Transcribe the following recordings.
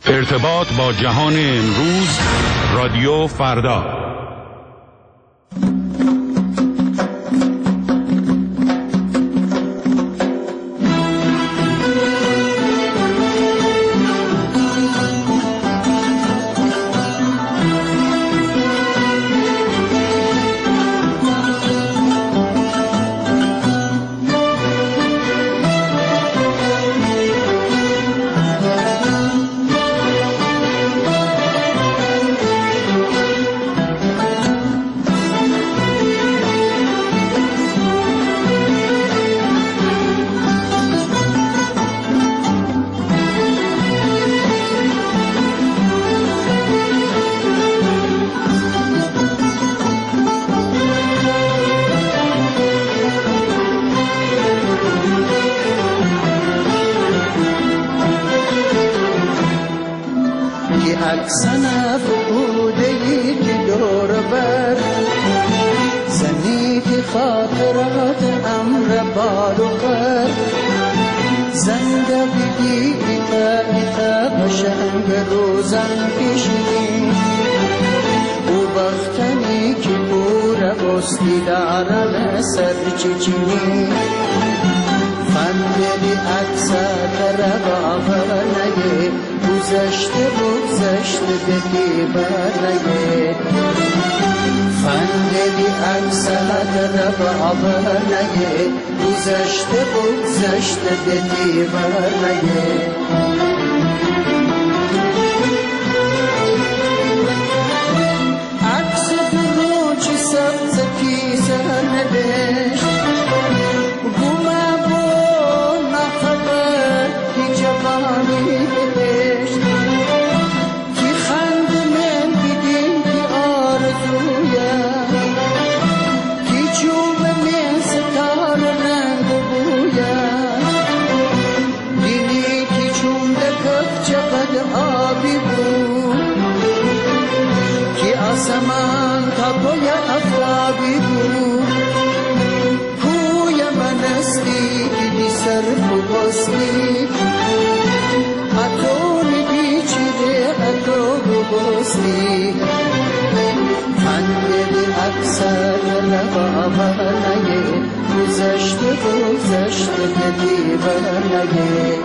ارتباط با جهان امروز، رادیو فردا. اکسنه بوده یک دور بر زنی که خاطرات امر بال و پر زنده بیدی ایتا بشنگ روزن کشیدی او بختنی که بور بستی دارن سر چچینی فندلی اکسر باور نگه گذشته بدی برنگه فندلی اکسر باور نگه گذشته بدی برنگه عکس روچ سبز کی سر نبشت آسمان تا پای افتابی بود کوی من استی که بی صرف و بستی اتونی بیچیده اتو بستی خندلی اکثر باور نگه گذشته بدی برنگه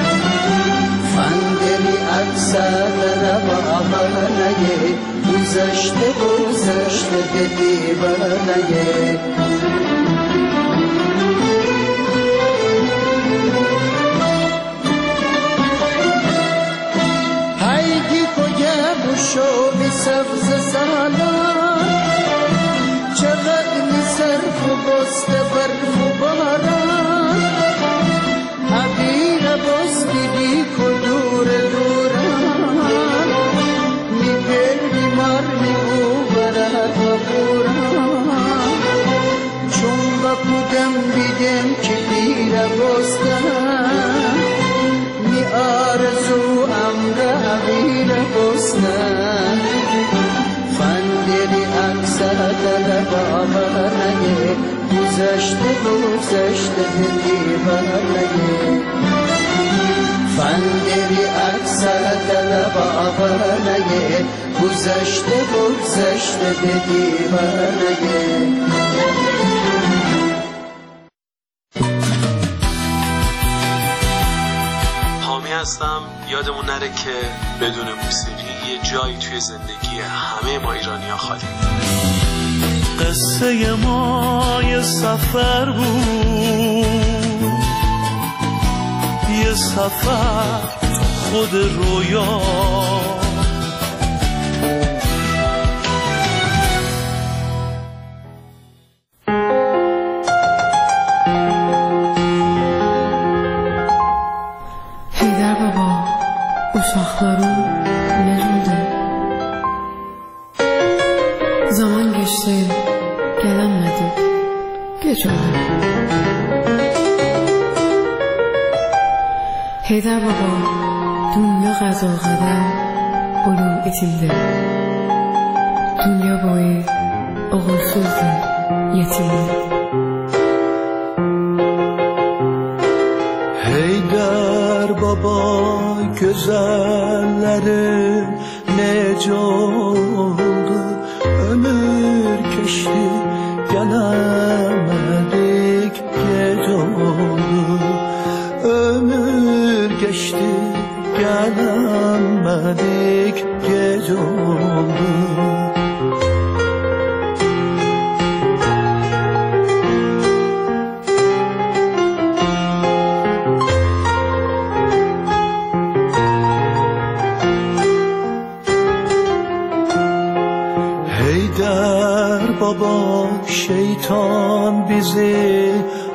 فندلی اکثر باور نگه گذشته بدی برنگه هایدی کویه بوشو بی سبز سالان چقدر می صرف و بست برف و باران عبیر بستی بی کدور دوران می گردی مار می اوبرد و بوران چون با کودم بیدم که بیر بستن می آرزو امر عبیر بستن فندری اکثر در باور نگه گذشته بدی برنگه فندری اکثر در باور نگه گذشته بدی برنگه حامی هستم. یادمون نره که بدون موسیقی یه جایی توی زندگی همه ما ایرانی‌ها خالی. قصه ما یه سفر بود، یه سفر خود رویا، هیدر بابا uşakları nerede? Zaman geçti, gelemedik, geç oldu. Heydar baba, dünya qazo qadam, ölüm etildi. Dünya boyu oğulsuzdu, yetimdi. Heydar baba güzellerim nece oldu, ömür geçti gelemedik gece oldu, ömür geçti gelemedik gece oldu. Heyder baba şeytan bizi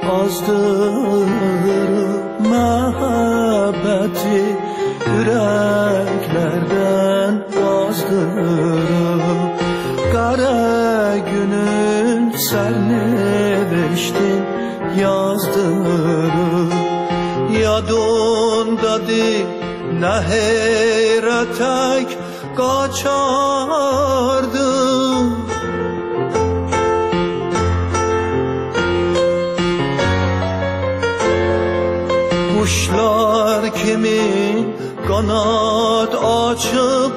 azdırıp muhabbeti yüreklerden azdırıp kara günün serneveştin yazdırıp yadındadır ne heyretek kaçardı. Kuşlar kimin kanat açıp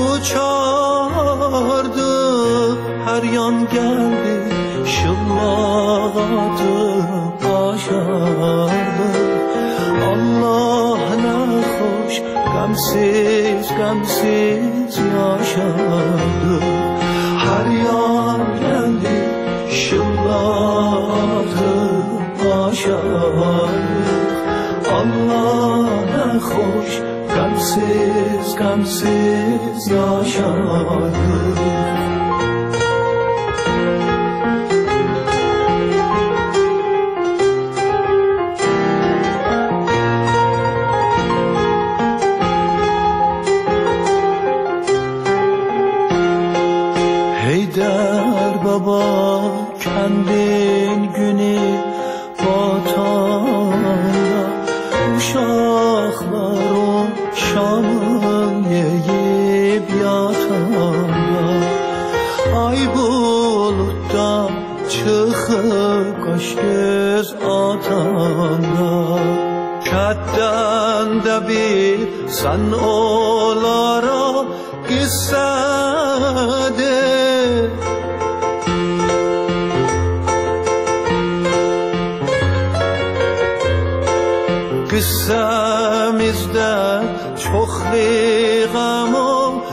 uçardı, her yan geldi şıllak atıp aşardı. Allah ne hoş gamsiz gamsiz yaşardı, her yan geldi şıllak atıp aşardı. Allah ne hoş gamsiz gamsiz yaşardı. Heyder baba kendin günü vatanda, uşaklar o şamın yiyip yatanda, ay bulutta çıkıp kaş göz atanda, katten de bir sen olara gitsede. Kıssamizde çok gam o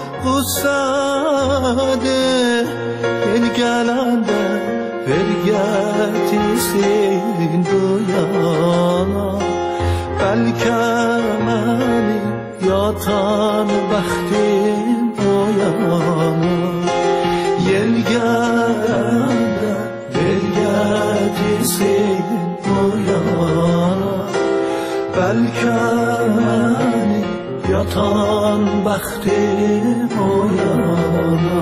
gussade, gel gelende vergetisin duyana, belki beni yatan baktim oyana, yel gelende vergetisin oyana, belki beni yatan baktim oyana.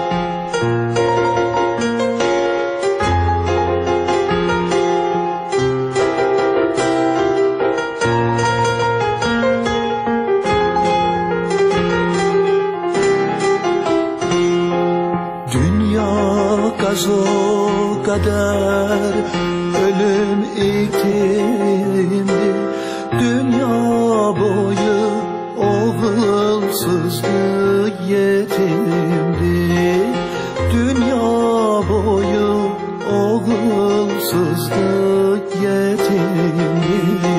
Dünya gazo kadar ölüm ikindi, dünya boyu oğulsuzluk yetimdi, dünya boyu oğulsuzluk yetimdi.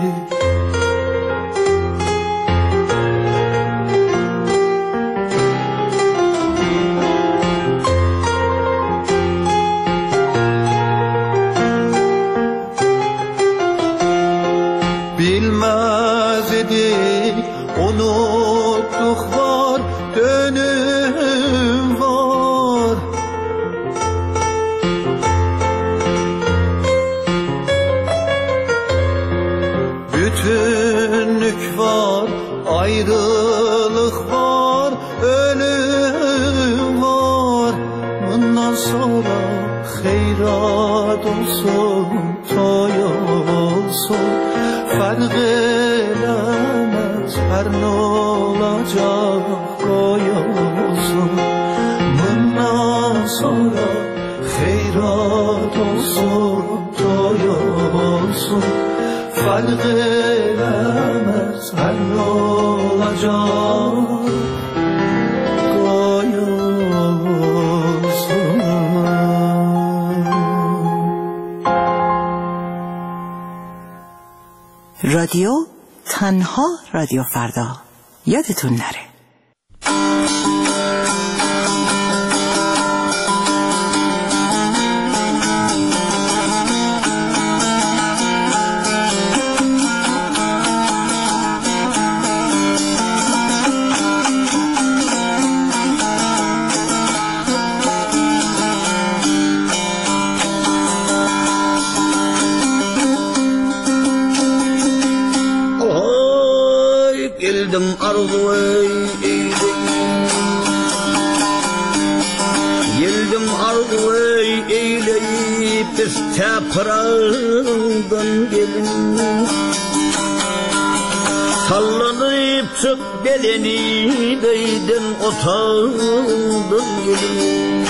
Bilmez idik unuttuk var dönüm var, bütünlük var ayrılık var ölüm var. Bundan sonra hayrat olsun toy olsun, fark elemez her ne olacak koy olsun. Bundan sonra hayrat olsun toy olsun, fark elemez sen olacak رادیو تنها رادیو فردا یادتون نره. Geldim arzu eyleyip, geldim arzu eyleyip, iste pırağından gelin. Sallanıp çık beleni beyden otağından gelin.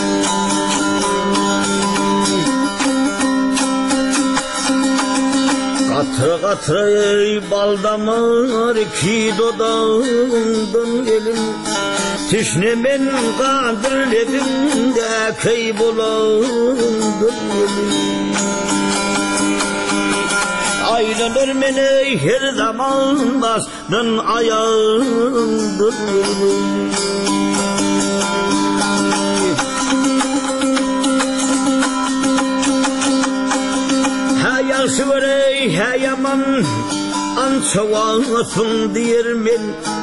Katıra katıra ey bal damar iki dodağından gelin. Tişnemen kadirlerimde kaybolandan gelin. Aylanır meni her zaman bastın ayağından gelin. Sıvırey heyaman ançavasın diyermin.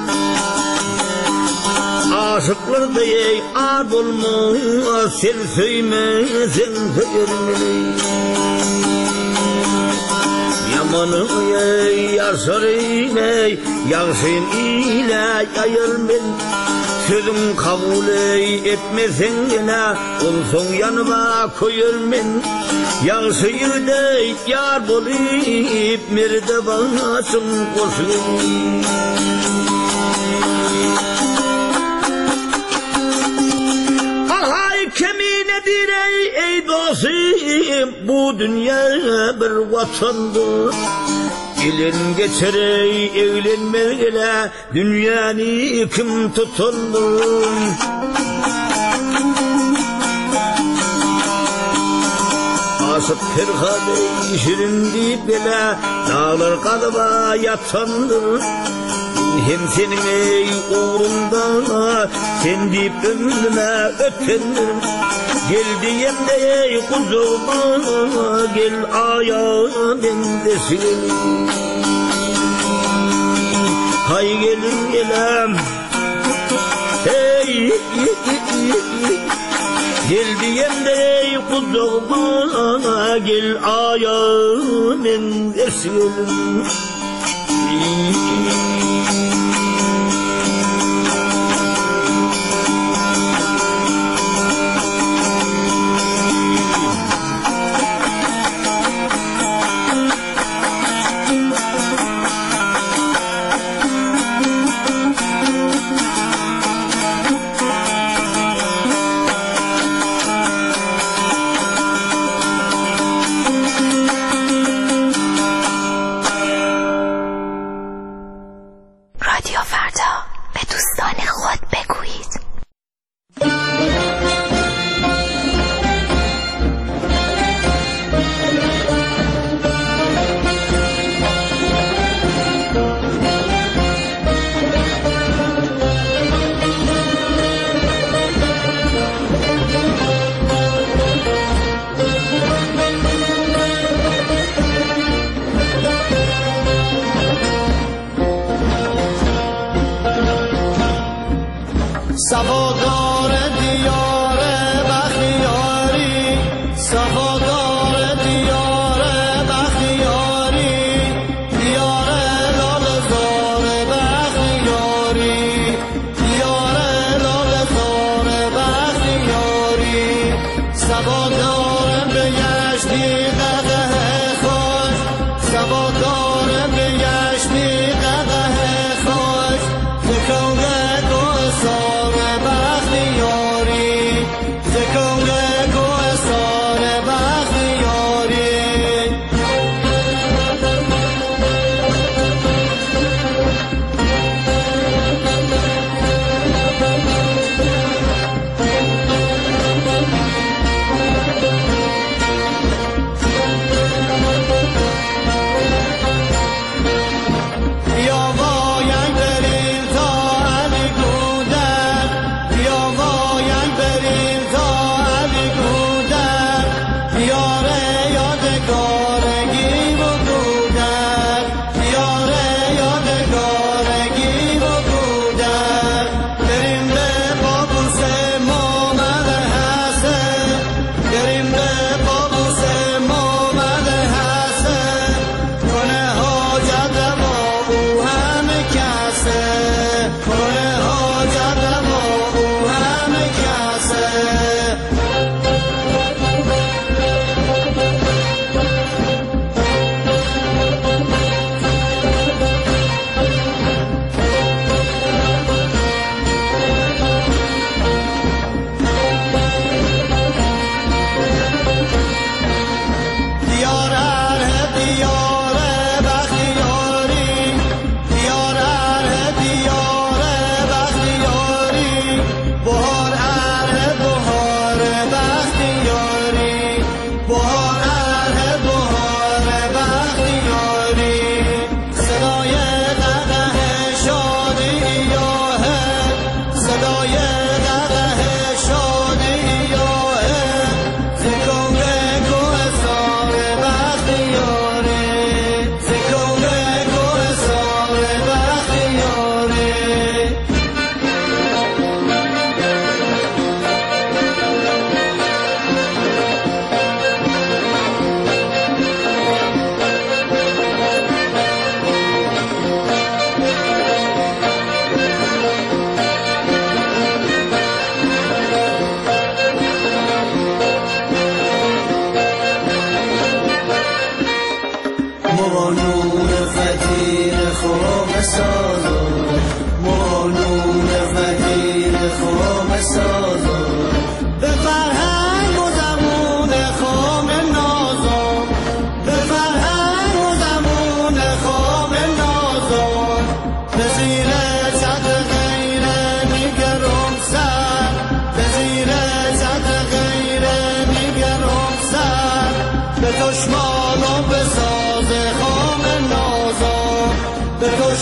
Aşıklar diye ad olma sen söymezsen söylermin. Yamanı yaşarım ey yağsın ile yayırmin. Sözüm kabul etmesen yine olsun yanıma koyurmin. Yağsıyır de yar bolayıp merde basın koşun. Ahay keminedir ey dostum, bu dünya bir vatandır. Gelin geçer evlenmeyle dünyanı kim tutundur? Asıp perhade şirindi bile dağlar kalıba yatandır. Hem senin ey uğrunda sen deyip ömrüme ötendir. Gel diyem de ey kuzuma gel ayağımın desin. Hay gelin gelem hey gel diyem de ey kuzuma gel ayağımın desin.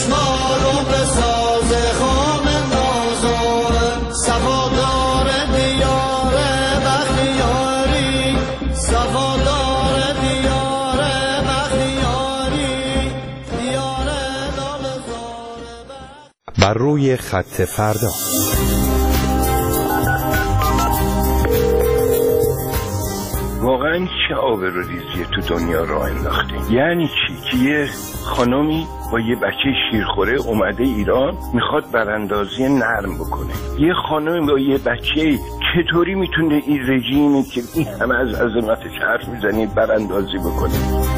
چشمارو به ساز خام نازارم صفادار دیار بختیاری صفادار دیار بختیاری دیار لالزار بر روی خط فردا. واقعا چه آبروریزی تو دنیا راه انداخته؟ یعنی چی؟ که یه خانمی با یه بچه شیرخوره اومده ایران میخواد براندازی نرم بکنه. یه خانمی با یه بچه چطوری میتونه این رژیمی که این همه از عظمتش حرف میزنی براندازی بکنه؟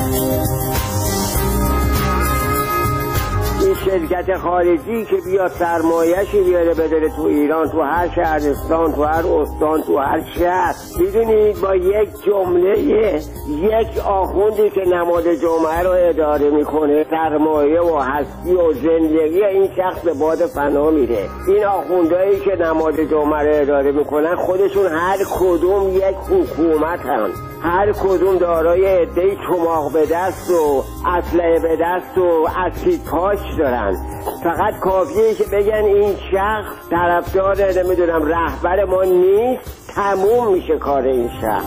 این شرکت خارجی که بیاد سرمایه‌شی بیاره بداره تو ایران، تو هر شهرستان، تو هر استان، تو هر شهر، میدونید با یک جمله یک آخوندی که نماد جمعه رو اداره میکنه سرمایه و هستی و زندگی این شخص به باد فنا میره. این آخوندهایی که نماد جمعه رو اداره میکنن خودشون هر کدوم یک حکومت هم، هر کدوم دارای عده‌ای چماق به دست و اسلحه به دست و اسکی پاش دارن. فقط کافیه که بگن این شخص طرفدار نمیدونم رهبر ما نیست، تموم میشه کار این شخص.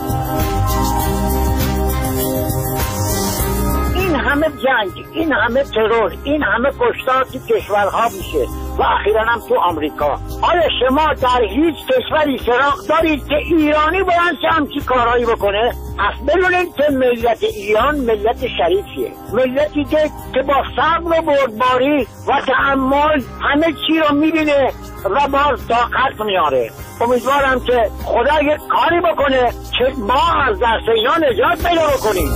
این همه جنگ، این همه ترور، این همه کشتار تو کشورها میشه و اخیراً هم تو آمریکا. آیا شما در هیچ کشوری سراغ دارید که ایرانی بلند شه همچین کارهایی بکنه؟ پس بدونید که ملت ایران ملت شریفیه، ملتی که با صبر و بردباری و تحمل همه چی رو میبینه و باز طاقت میاره. امیدوارم که خدا یک کاری بکنه که ما از دست اینا نجات پیدا بکنیم.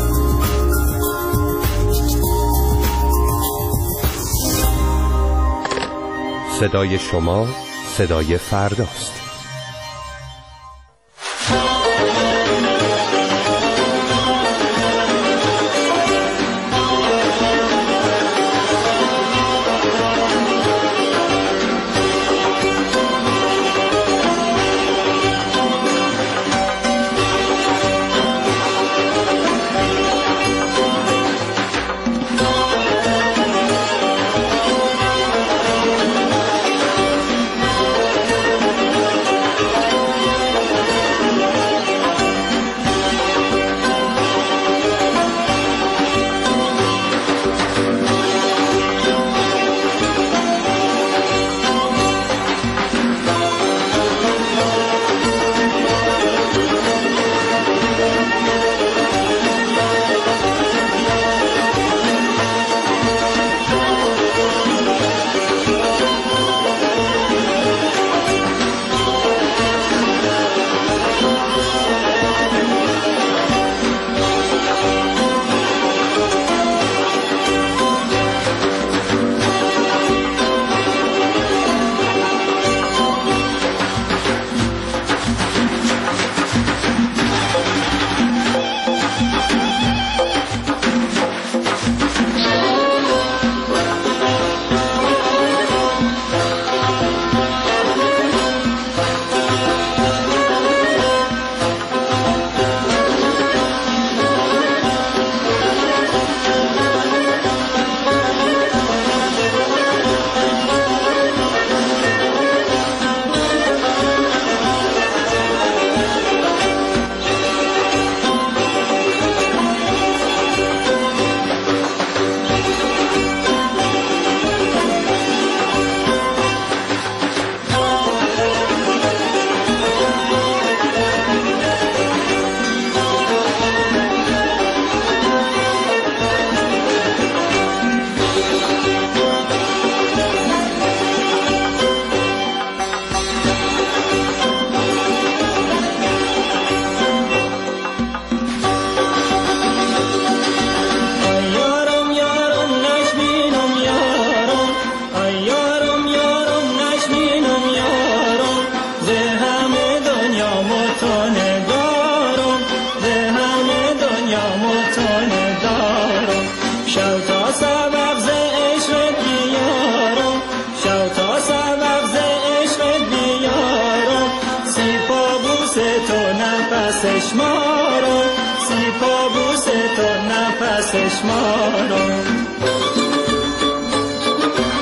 صدای شما صدای فرداست. نفسش مارو سی پا بوسه تو نفسش مارو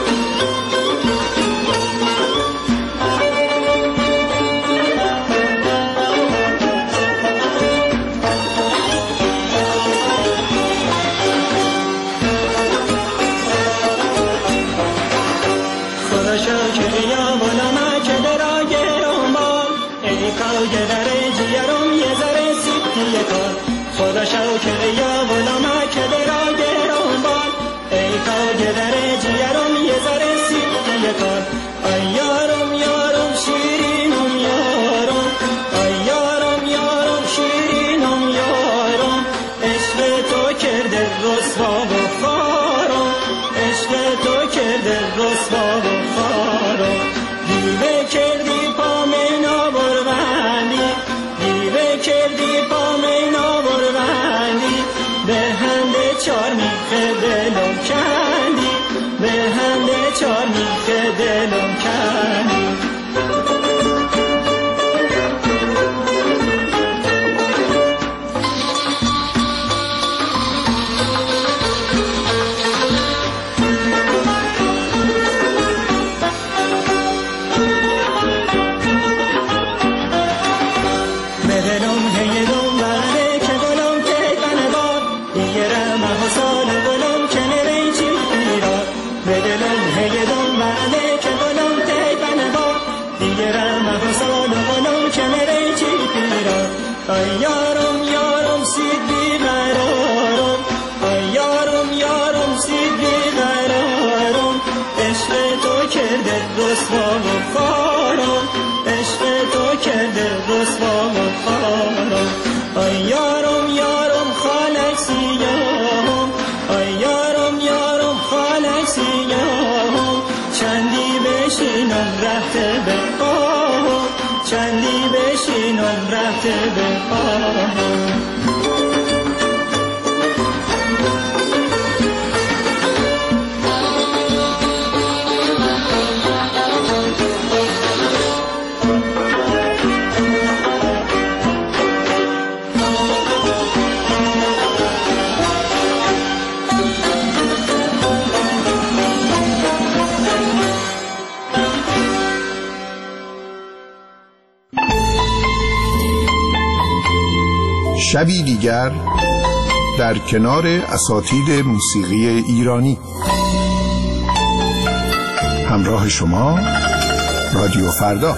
یا غلام که درا گرم باد ای کاج در جیرم یه ذره سیتی کار خدا شکر یا غلام که درا گرم باد ای کاج در جیرم یه ذره سیتی کار ای یارم یارم شیرینم یارم ای یارم یارم شیرینم یارم عشق تو کرده رسوا و خارم عشق تو کرده رسوا و خارم دیوه کردی پا مینا بروندی دیوه کردی پا مینا بروندی به هنده چار میخه دلم کندی به هنده چار میخه دلم کندی یارم یارم سید بیقرارم یارم یارم سید بیقرارم عشق تو کرده رسوا و خارم عشق تو کرده رسوا و خارم یارم یارم خالق سیاهم یارم یارم خالق سیاهم چندی بشینم رفت به پاهم چندی بشینم رفت به پاهم شبی دیگر در کنار اساتید موسیقی ایرانی. همراه شما رادیو فردا.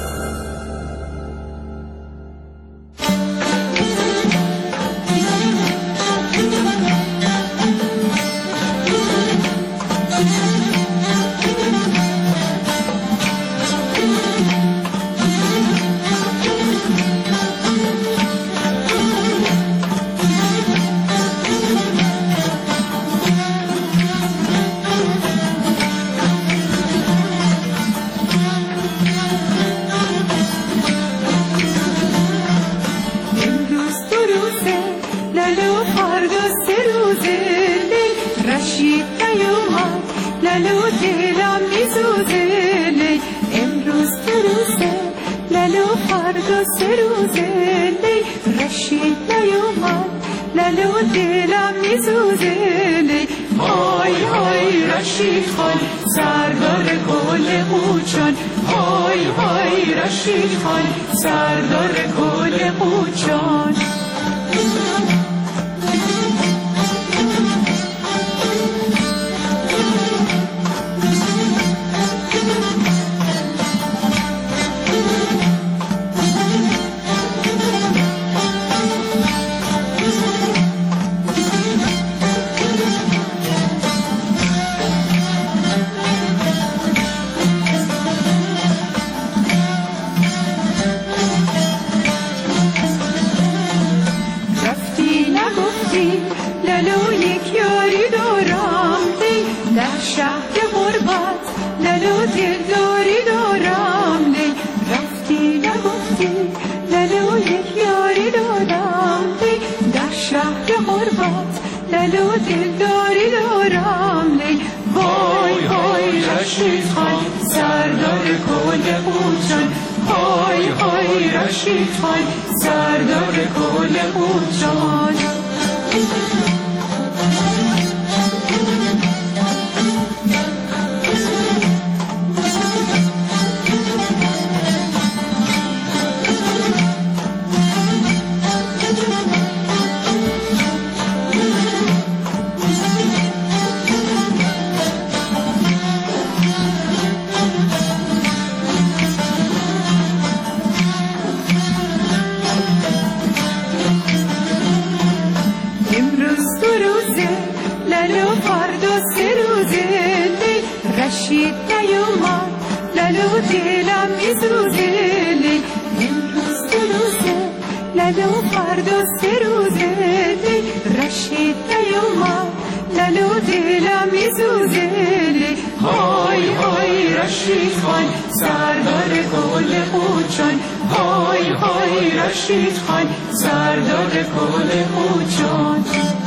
لالو دلم میسوزه امروز تو روزه لالو فردا سه روزه رشید نیومد لالو دلم میسوزه های های رشید خان سردار کل قوچان های های رشید خان سردار کل قوچان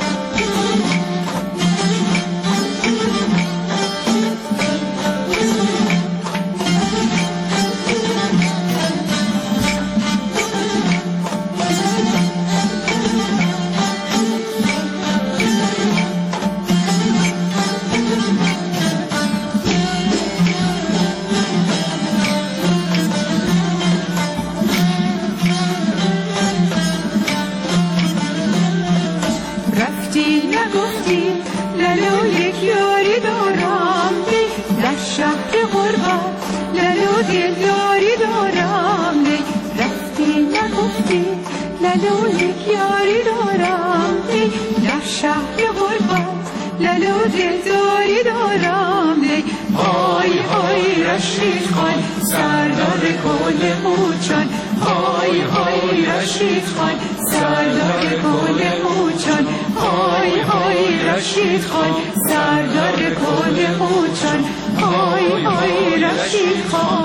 لالو یک یاری دارم در شهر غربت لالو دلداری دارم های های رشید خان سردار کل قوچان های های رشید خان سردار کل قوچان های های رشید خان سردار کل قوچان های های رشید خان